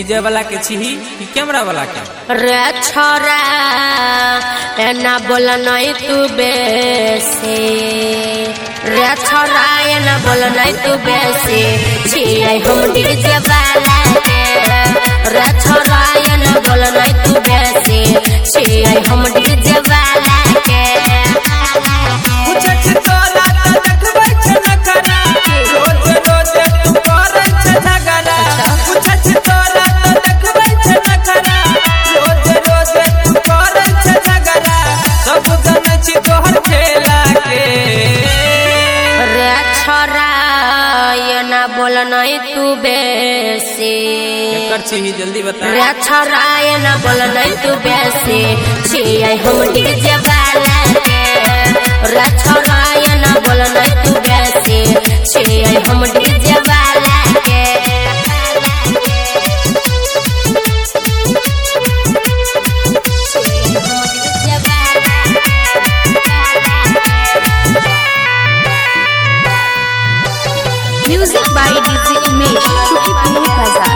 DJ वाला के छी कि कैमरा वाला के? रे छोरा एना बोल नहीं तू बेसी, रे छोरा एना बोल नहीं तू बेसी, छियै हम डीजे वाला के। रे छोरा एना बोल नहीं तू बेसी, छियै हम डीजे वाला के। बोल नहीं तू बेसी, जल्दी बता। रे छोरा एना बोल नहीं तू बेसी, छियै हम डीजे वाला के। रे छोरा एना बोल नहीं तू बेसी, छियै हम डीजे वाला के। Music by DJ Umesh, Shukipur बाजार।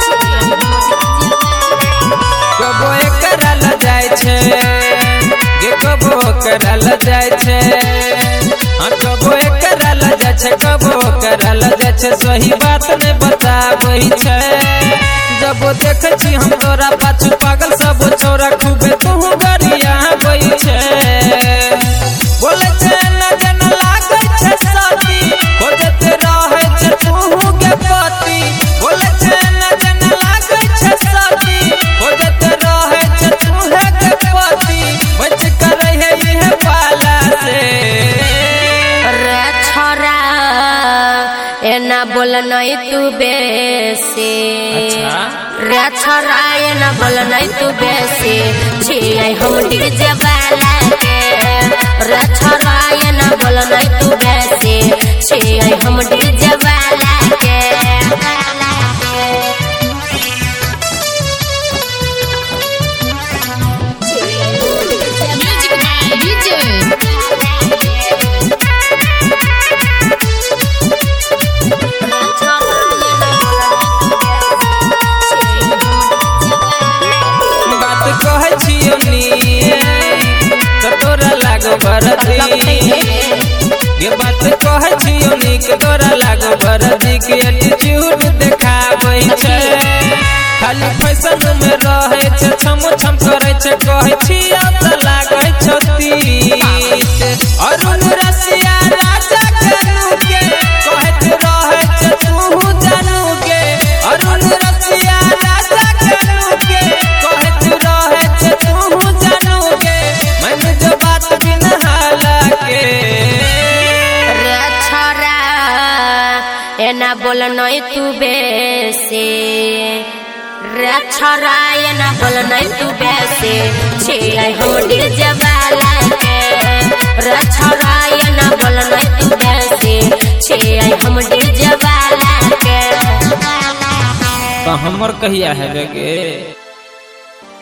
कबो करल जाय छे गे, कबो करल जाय छे, हां कबो करल जाय छे, कबो करल जाय छे। सही बात ने बताबै छे। जब देखे छी हम तोरा पाछू पागल सब छोरा खूबे तू गरिया होई छे। बोले छे न जन लागे छे साथी, हो जते रहे छे तू के पति। बोले छे न जन लागे छे साथी, हो जते रहे छे तू के पति। बच करे है ये पाला से। रे छोरा एना बोल नहीं तू बेसी, अच्छा रे छोरा एना बोल नहीं तू बेसी, छियै हम डीजे वाला के। रे छोरा एना बोल नहीं तू बेसी, छियै हम डीजे वाला के। तोरा लागो बरदी, ये बात कहे छियो निक तोरा लागो बरदी के एटीट्यूड देखाबै छे। खाली फैशन में रहे छे, छम छम करे छे, कहे छियो त लागै छती। अरुण रसिया राजा कानू के कहत रहे छे तू जानू के। अरुण रसिया राजा कानू के कहत रहे छे तू जानू के। मैंने जो बात बिना हाला के। रे छोरा एना बोल नहीं तू बेसी, रे छोरा एना बोल नहीं तू बेसी, छियै हम डीजे वाला के। रे छोरा एना बोल नहीं तू बेसी, छियै हम डीजे वाला के। तो हमर कहिया है गे?